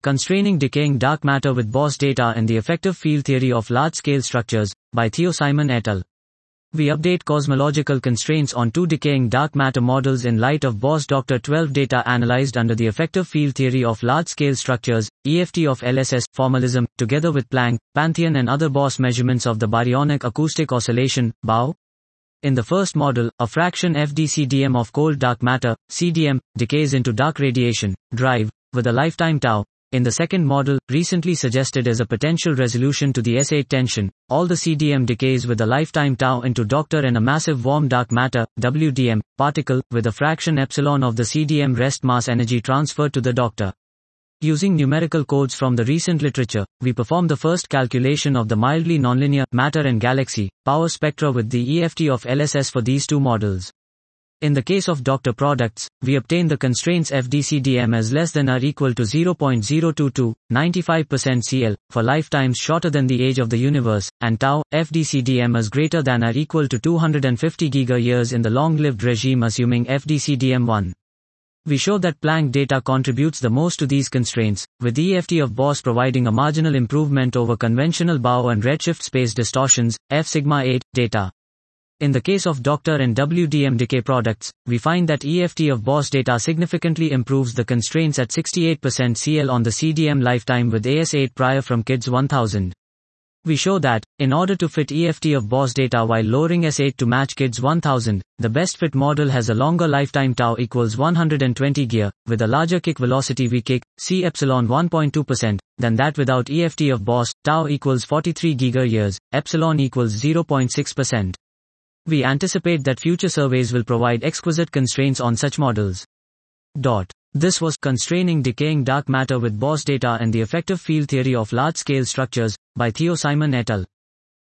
Constraining Decaying Dark Matter with Bose Data and the Effective Field Theory of Large-Scale Structures, by Theo Simon et al. We update cosmological constraints on two decaying dark matter models in light of Bose Dr. 12 data analyzed under the effective field theory of large-scale structures, EFT of LSS, formalism, together with Planck, Pantheon and other Bose measurements of the baryonic acoustic oscillation, BAO. In the first model, a fraction FDCDM of cold dark matter, CDM, decays into dark radiation, drive, with a lifetime tau. In the second model, recently suggested as a potential resolution to the S8 tension, all the CDM decays with a lifetime tau into Dr. and a massive warm dark matter, WDM, particle, with a fraction epsilon of the CDM rest mass energy transferred to the Dr. Using numerical codes from the recent literature, we perform the first calculation of the mildly nonlinear matter and galaxy power spectra with the EFT of LSS for these two models. In the case of Dr. products, we obtain the constraints FDCDM as less than or equal to 0.022, 95% CL, for lifetimes shorter than the age of the universe, and tau, FDCDM as greater than or equal to 250 giga-years in the long-lived regime assuming FDCDM 1. We show that Planck data contributes the most to these constraints, with EFT of Bose providing a marginal improvement over conventional BAO and redshift space distortions, F sigma 8, data. In the case of Dr. and WDM decay products, we find that EFT of Bose data significantly improves the constraints at 68% CL on the CDM lifetime with AS8 prior from KIDS 1000. We show that, in order to fit EFT of Bose data while lowering S8 to match KIDS 1000, the best fit model has a longer lifetime tau equals 120 gear, with a larger kick velocity V kick, C epsilon 1.2%, than that without EFT of Bose, tau equals 43 giga-years, epsilon equals 0.6%. We anticipate that future surveys will provide exquisite constraints on such models. This was Constraining Decaying Dark Matter with Bose Data and the Effective Field Theory of Large-Scale Structures, by Theo Simon et al.